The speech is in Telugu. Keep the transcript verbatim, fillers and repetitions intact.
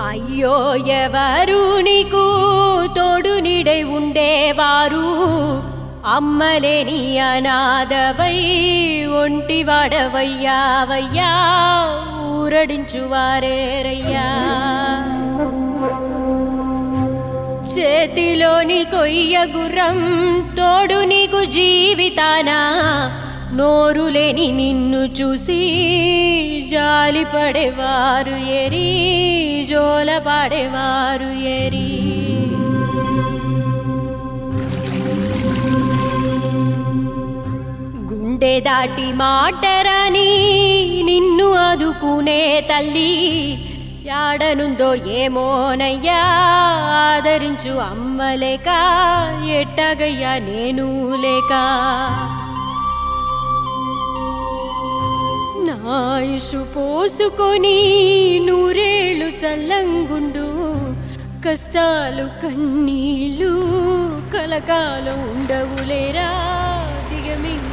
అయ్యో ఎవరు నీకు తోడు నీడై ఉండేవారు అమ్మలేని అనాథవై ఒంటివాడవయ్యావయ్యా ఊరడించువారేరయ్యా చేతిలోని కొయ్య గుర్రం తోడు నీకు జీవితానా నోరులేని నిన్ను చూసి జాలి పడేవారు ఏరి జోల పాడేవారు ఏరి గుండె దాటి మాటరాని నిన్ను ఆదుకునే తల్లి యాడనుందో ఏమోనయ్యా ఆదరించు అమ్మలేక ఎట్టగయ్యా నేను లేక నాయుషు పోసుకొని నూరేళ్ళు చల్లంగుండు కష్టాలు కన్నీళ్ళు కలకాలం ఉండవులేరా దిగమింగ